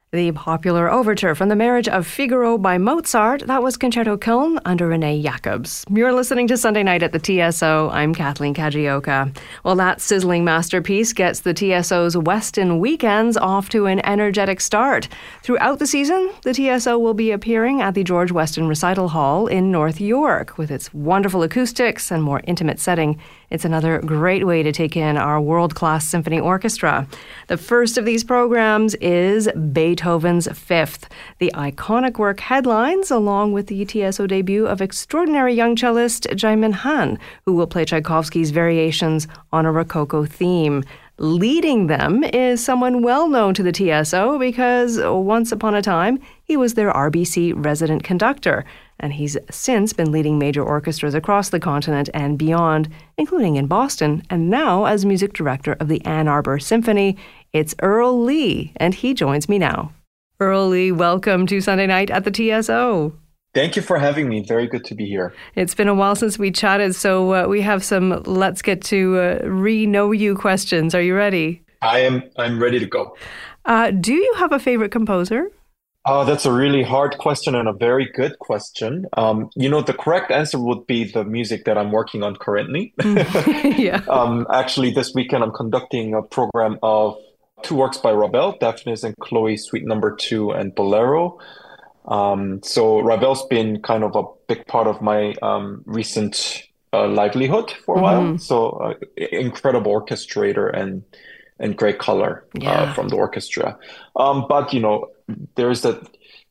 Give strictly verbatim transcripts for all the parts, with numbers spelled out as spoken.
The popular overture from The Marriage of Figaro by Mozart, that was Concerto Köln under Renee Jacobs. You're listening to Sunday Night at the T S O. I'm Kathleen Kajioka. Well, that sizzling masterpiece gets the T S O's Weston weekends off to an energetic start. Throughout the season, the T S O will be appearing at the George Weston Recital Hall in North York. With its wonderful acoustics and more intimate setting, it's another great way to take in our world-class symphony orchestra. The first of these programs is Beethoven's Fifth. The iconic work headlines along with the T S O debut of extraordinary young cellist Jaemin Han, who will play Tchaikovsky's variations on a Rococo theme. Leading them is someone well known to the T S O because once upon a time he was their R B C resident conductor, and he's since been leading major orchestras across the continent and beyond, including in Boston, and now as music director of the Ann Arbor Symphony. It's Earl Lee, and he joins me now. Earl Lee, welcome to Sunday Night at the T S O. Thank you for having me. Very good to be here. It's been a while since we chatted, so uh, we have some let's get to uh, re-know you questions. Are you ready? I am. I'm ready to go. Uh, do you have a favorite composer? Oh, that's a really hard question and a very good question. Um, you know, the correct answer would be the music that I'm working on currently. yeah. um, actually, this weekend I'm conducting a program of two works by Ravel, Daphnis and Chloe, Suite Number Two, and Bolero. Um, so Ravel's been kind of a big part of my um, recent uh, livelihood for a mm-hmm. while. So uh, incredible orchestrator and and great color yeah. uh, from the orchestra. Um, but, you know, there's a,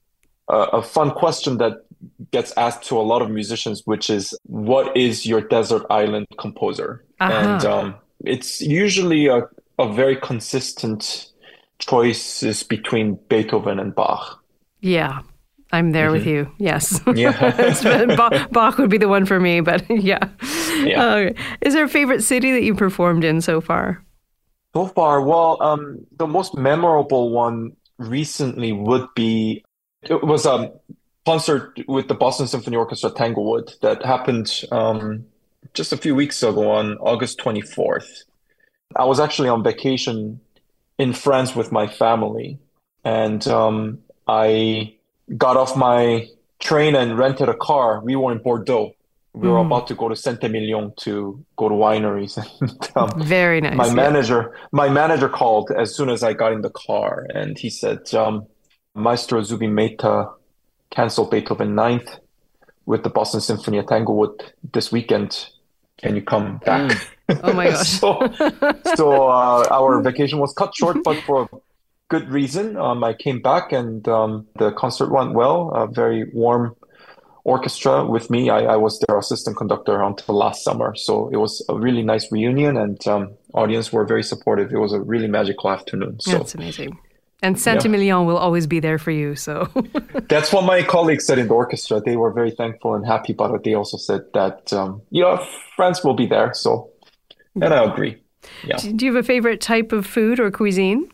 a fun question that gets asked to a lot of musicians, which is, what is your desert island composer? Uh-huh. And um, it's usually a, a very consistent choice between Beethoven and Bach. Yeah. I'm there mm-hmm. with you. Yes. Yeah. Bach, Bach would be the one for me, but yeah. yeah. Uh, is there a favorite city that you performed in so far? So far, well, um, the most memorable one recently would be, it was a concert with the Boston Symphony Orchestra Tanglewood that happened um, just a few weeks ago on August twenty-fourth. I was actually on vacation in France with my family, and um, I got off my train and rented a car. We were in Bordeaux. We were mm. about to go to Saint-Emilion to go to wineries. And, um, Very nice. My yeah. manager, my manager called as soon as I got in the car, and he said, um, Maestro Zubin Mehta canceled Beethoven Ninth with the Boston Symphony at Tanglewood this weekend. Can you come back? Mm. Oh my gosh. so so uh, our vacation was cut short, but for a good reason. Um, I came back and um, the concert went well. A very warm orchestra with me. I, I was their assistant conductor until last summer. So it was a really nice reunion, and um, audience were very supportive. It was a really magical afternoon. So that's amazing. And Saint-Emilion yeah. will always be there for you. So that's what my colleagues said in the orchestra. They were very thankful and happy about it. They also said that, um, yeah, France will be there. So, and I agree. Yeah. Do you have a favorite type of food or cuisine?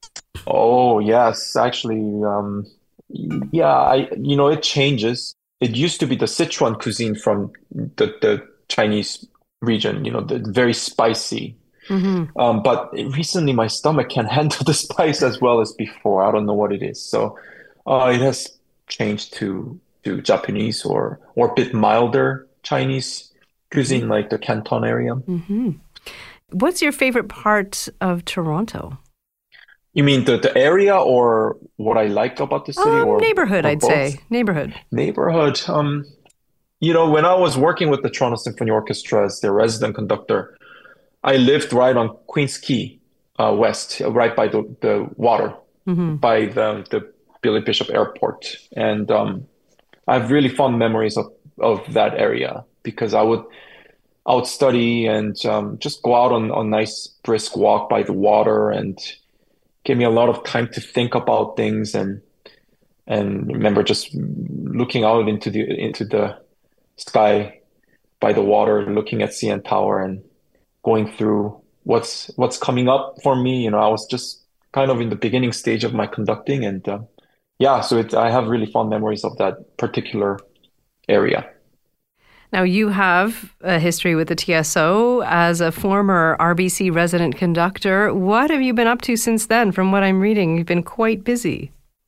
Oh, yes. Actually, um, yeah, I, you know, it changes. It used to be the Sichuan cuisine from the, the Chinese region, you know, the very spicy. Mm-hmm. Um, but recently my stomach can handle the spice as well as before. I don't know what it is. So uh, it has changed to, to Japanese or, or a bit milder Chinese cuisine, mm-hmm. like the Canton area. Mm-hmm. What's your favorite part of Toronto? You mean the, the area or what I like about the city? Um, or neighborhood, or I'd both? say. Neighborhood. Neighborhood. Um, you know, when I was working with the Toronto Symphony Orchestra as their resident conductor, I lived right on Queen's Quay uh, West, right by the, the water, mm-hmm. by the, the Billy Bishop Airport. And um, I have really fond memories of, of that area because I would I would study and um, just go out on a nice brisk walk by the water, and gave me a lot of time to think about things, and and remember just looking out into the into the sky by the water, looking at C N Tower and going through what's what's coming up for me. You know, I was just kind of in the beginning stage of my conducting, and uh, yeah, so it, I have really fond memories of that particular area. Now, you have a history with the T S O as a former R B C resident conductor. What have you been up to since then? From what I'm reading, you've been quite busy.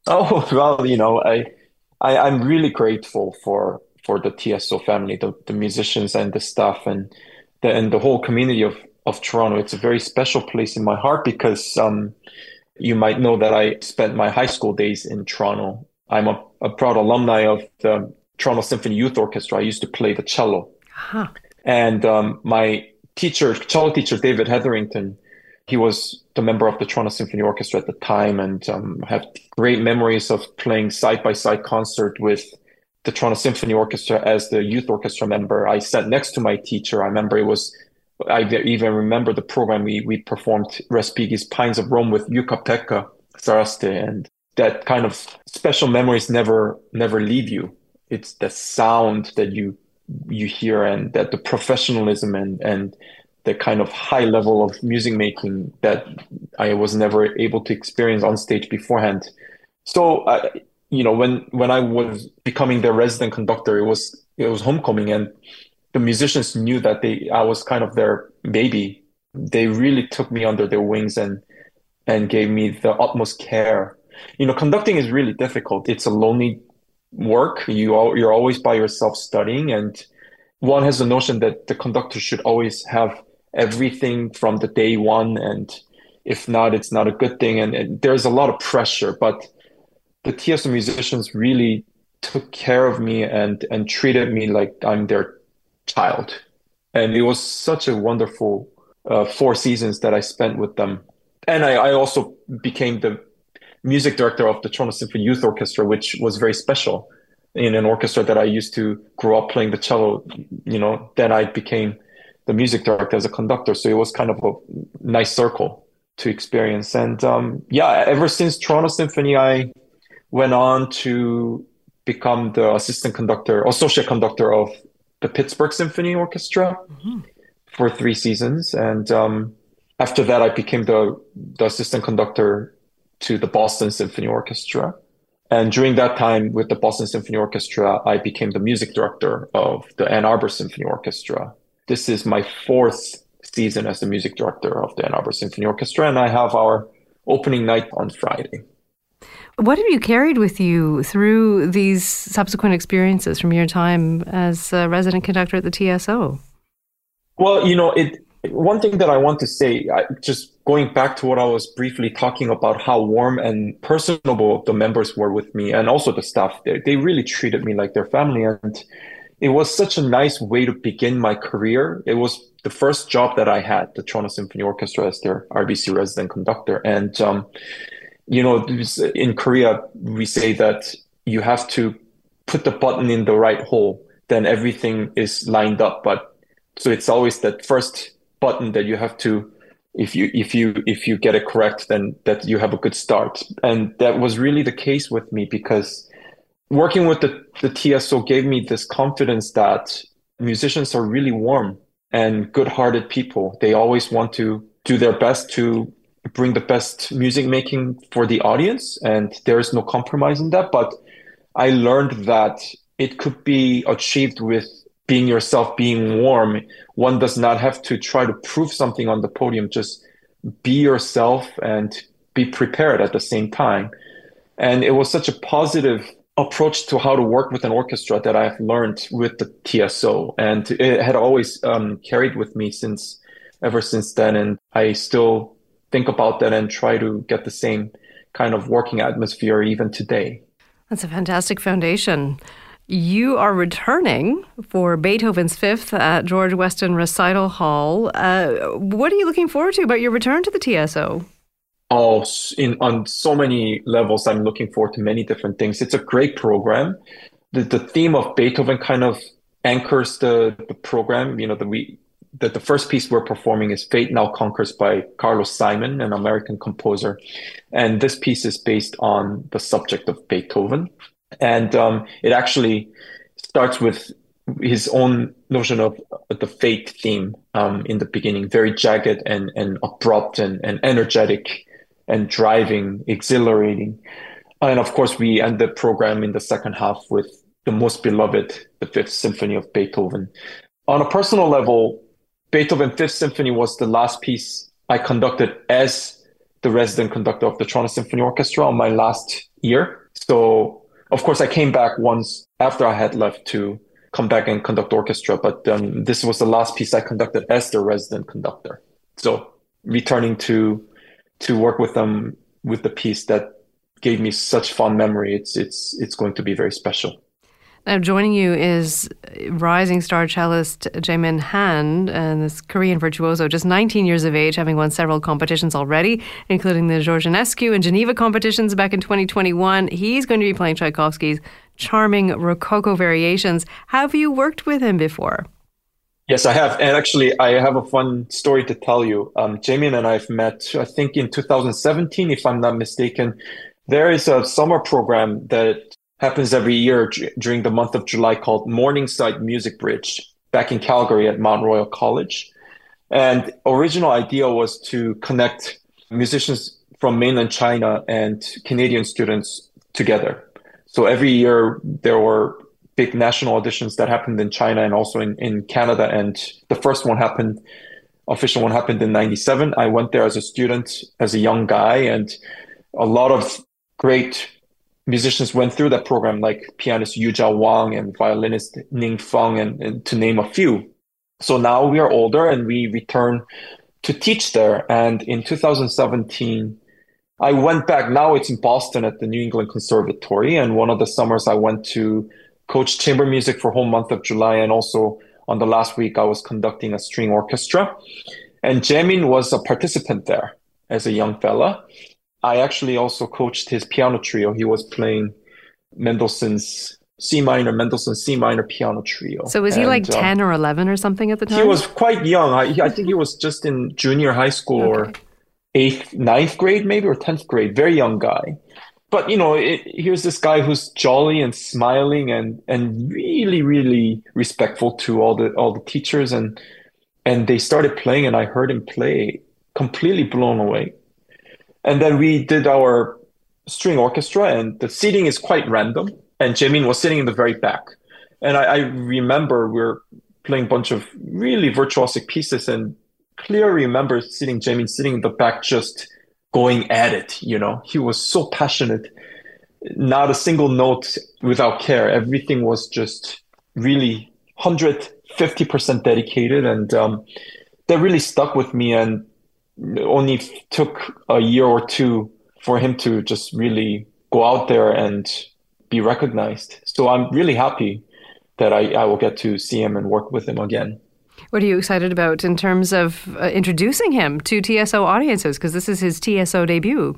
Oh, well, you know, I, I I'm really grateful for for the T S O family, the, the musicians and the staff and the and the whole community of of Toronto. It's a very special place in my heart because um you might know that I spent my high school days in Toronto. I'm a, a proud alumni of the Toronto Symphony Youth Orchestra. I used to play the cello. Huh. And um, my teacher, cello teacher, David Hetherington, he was the member of the Toronto Symphony Orchestra at the time, and um, I have great memories of playing side by side concert with the Toronto Symphony Orchestra as the youth orchestra member. I sat next to my teacher. I remember it was, I even remember the program we we performed Respighi's Pines of Rome with Jukka-Pekka Saraste, and that kind of special memories never never leave you. It's the sound that you you hear and that the professionalism and and the kind of high level of music making that I was never able to experience on stage beforehand. So, uh, you know, when when I was becoming their resident conductor, it was it was homecoming, and the musicians knew that they I was kind of their baby. They really took me under their wings and and gave me the utmost care. You know, conducting is really difficult. It's a lonely work. You all, you're always by yourself studying, and one has the notion that the conductor should always have everything from the day one, and if not, it's not a good thing. And, and there's a lot of pressure, but the T S O musicians really took care of me and and treated me like I'm their child. And it was such a wonderful uh, four seasons that I spent with them. And I, I also became the music director of the Toronto Symphony Youth Orchestra, which was very special in an orchestra that I used to grow up playing the cello. You know, then I became the music director as a conductor. So it was kind of a nice circle to experience. And um, yeah, ever since Toronto Symphony, I went on to become the assistant conductor, associate conductor of the Pittsburgh Symphony Orchestra Mm-hmm. for three seasons. And um, after that, I became the, the assistant conductor to the Boston Symphony Orchestra. And during that time with the Boston Symphony Orchestra, I became the music director of the Ann Arbor Symphony Orchestra. This is my fourth season as the music director of the Ann Arbor Symphony Orchestra, and I have our opening night on Friday. What have you carried with you through these subsequent experiences from your time as a resident conductor at the T S O? Well, you know, it. One thing that I want to say, I, just going back to what I was briefly talking about, how warm and personable the members were with me, and also the staff. They, they really treated me like their family, and it was such a nice way to begin my career. It was the first job that I had, the Toronto Symphony Orchestra, as their R B C resident conductor. And um, you know, in Korea, we say that you have to put the button in the right hole, then everything is lined up. But so it's always that first button that you have to, if you if you if you get it correct, then that you have a good start. And that was really the case with me, because working with the, the T S O gave me this confidence that musicians are really warm and good-hearted people. They always want to do their best to bring the best music making for the audience, and there is no compromise in that. But I learned that it could be achieved with being yourself, being warm. One does not have to try to prove something on the podium. Just be yourself and be prepared at the same time. And it was such a positive approach to how to work with an orchestra that I've learned with the T S O. And it had always um, carried with me since ever since then. And I still think about that and try to get the same kind of working atmosphere even today. That's a fantastic foundation. You are returning for Beethoven's Fifth at George Weston Recital Hall. Uh, what are you looking forward to about your return to the T S O? Oh, in on so many levels, I'm looking forward to many different things. It's a great program. The the theme of Beethoven kind of anchors the, the program. You know, the we that the first piece we're performing is Fate Now Conquers by Carlos Simon, an American composer. And this piece is based on the subject of Beethoven. And um, it actually starts with his own notion of the fate theme um, in the beginning, very jagged and, and abrupt and, and energetic and driving, exhilarating. And of course, we end the program in the second half with the most beloved, the Fifth Symphony of Beethoven. On a personal level, Beethoven Fifth Symphony was the last piece I conducted as the resident conductor of the Toronto Symphony Orchestra on my last year. So, of course, I came back once after I had left to come back and conduct orchestra, but um, this was the last piece I conducted as the resident conductor. So, returning to to work with them with the piece that gave me such fond memory, it's it's it's going to be very special. Now, joining you is rising star cellist Jaemin Han, and this Korean virtuoso, just nineteen years of age, having won several competitions already, including the Georgianescu and Geneva competitions back in twenty twenty-one. He's going to be playing Tchaikovsky's charming Rococo Variations. Have you worked with him before? Yes, I have. And actually, I have a fun story to tell you. Um, Jaemin and I have met, I think, in two thousand seventeen, if I'm not mistaken. There is a summer program that happens every year d- during the month of July called Morningside Music Bridge back in Calgary at Mount Royal College. And original idea was to connect musicians from mainland China and Canadian students together. So every year there were big national auditions that happened in China and also in, in Canada. And the first one happened, official one happened in ninety-seven. I went there as a student, as a young guy, and a lot of great musicians went through that program, like pianist Yu Jia Wang and violinist Ning Feng, and, and to name a few. So now we are older and we return to teach there. And in two thousand seventeen, I went back. Now it's in Boston at the New England Conservatory. And one of the summers I went to coach chamber music for whole month of July. And also on the last week, I was conducting a string orchestra. And Jaemin was a participant there as a young fella. I actually also coached his piano trio. He was playing Mendelssohn's C minor, Mendelssohn's C minor piano trio. So was he and, like ten um, or eleven or something at the time? He was quite young. I, I think he was just in junior high school okay. or eighth, ninth grade maybe, or tenth grade. Very young guy. But, you know, it, here's this guy who's jolly and smiling and, and really, really respectful to all the all the teachers. And and they started playing and I heard him play, completely blown away. And then we did our string orchestra, and the seating is quite random. And Jaemin was sitting in the very back. And I, I remember we were playing a bunch of really virtuosic pieces, and clearly remember sitting Jaemin sitting in the back, just going at it. You know, he was so passionate, not a single note without care. Everything was just really one hundred fifty percent dedicated, and um, that really stuck with me. And only took a year or two for him to just really go out there and be recognized. So I'm really happy that I, I will get to see him and work with him again. What are you excited about in terms of uh, introducing him to T S O audiences? Because this is his T S O debut.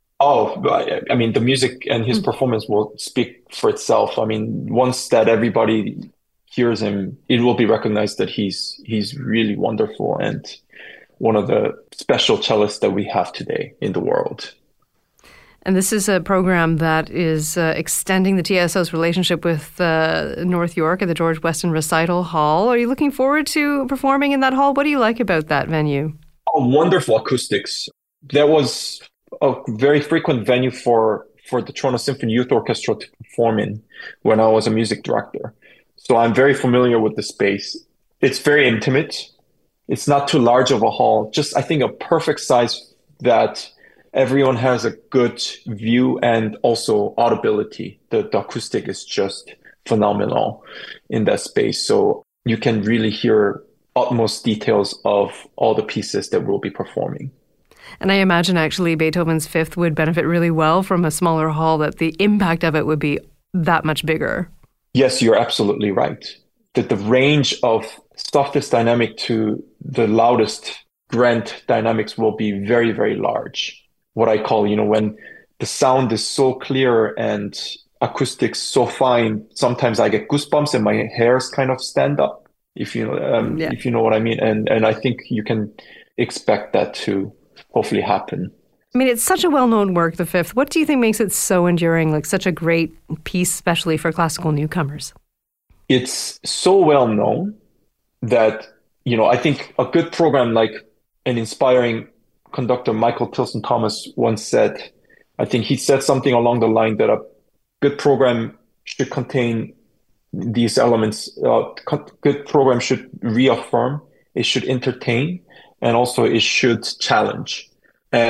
Oh, I mean, the music and his mm. performance will speak for itself. I mean, once that everybody hears him, it will be recognized that he's he's really wonderful and one of the special cellists that we have today in the world. And this is a program that is uh, extending the T S O's relationship with uh, North York at the George Weston Recital Hall. Are you looking forward to performing in that hall? What do you like about that venue? Oh, wonderful acoustics. That was a very frequent venue for, for the Toronto Symphony Youth Orchestra to perform in when I was a music director. So I'm very familiar with the space. It's very intimate. It's not too large of a hall, just I think a perfect size that everyone has a good view and also audibility. The, the acoustic is just phenomenal in that space. So you can really hear utmost details of all the pieces that we'll be performing. And I imagine actually Beethoven's Fifth would benefit really well from a smaller hall, that the impact of it would be that much bigger. Yes, you're absolutely right. That the range of softest dynamic to the loudest grand dynamics will be very, very large. What I call, you know, when the sound is so clear and acoustics so fine, sometimes I get goosebumps and my hairs kind of stand up, if you know, um, yeah. if you know what I mean. And and I think you can expect that to hopefully happen. I mean, it's such a well-known work, The Fifth. What do you think makes it so enduring, like such a great piece, especially for classical newcomers? It's so well known that, you know, I think a good program, like an inspiring conductor, Michael Tilson Thomas, once said, I think he said something along the line that a good program should contain these elements. A good program should reaffirm, it should entertain, and also it should challenge. And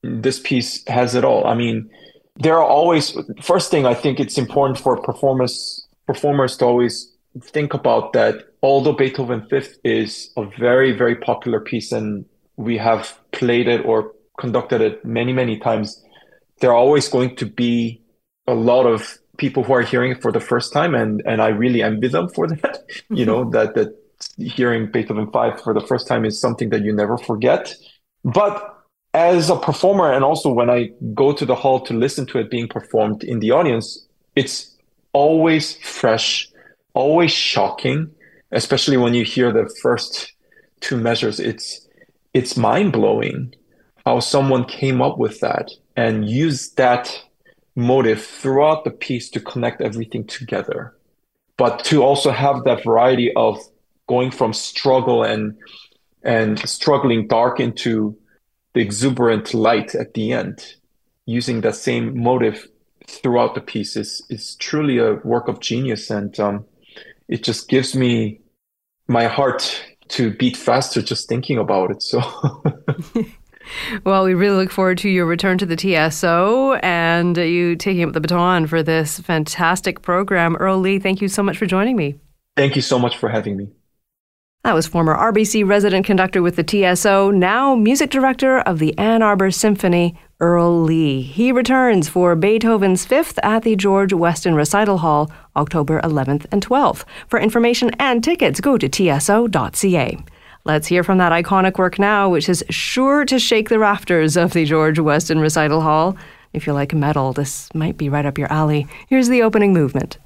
this piece has it all. I mean, there are always, first thing, I think it's important for performers performers to always think about that although Beethoven Fifth is a very, very popular piece and we have played it or conducted it many, many times, there are always going to be a lot of people who are hearing it for the first time, and and I really envy them for that. You know, that that hearing Beethoven Five for the first time is something that you never forget. But as a performer, and also when I go to the hall to listen to it being performed in the audience, it's always fresh, always shocking, especially when you hear the first two measures. It's it's mind-blowing how someone came up with that and used that motive throughout the piece to connect everything together, but to also have that variety of going from struggle and and struggling dark into the exuberant light at the end, using that same motive throughout the piece is, is truly a work of genius. And um, it just gives me my heart to beat faster just thinking about it. So, well, we really look forward to your return to the T S O and you taking up the baton for this fantastic program. Earl Lee, thank you so much for joining me. Thank you so much for having me. That was former R B C resident conductor with the T S O, now music director of the Ann Arbor Symphony, Earl Lee. He returns for Beethoven's Fifth at the George Weston Recital Hall, October eleventh and twelfth. For information and tickets, go to T S O dot C A. Let's hear from that iconic work now, which is sure to shake the rafters of the George Weston Recital Hall. If you like metal, this might be right up your alley. Here's the opening movement.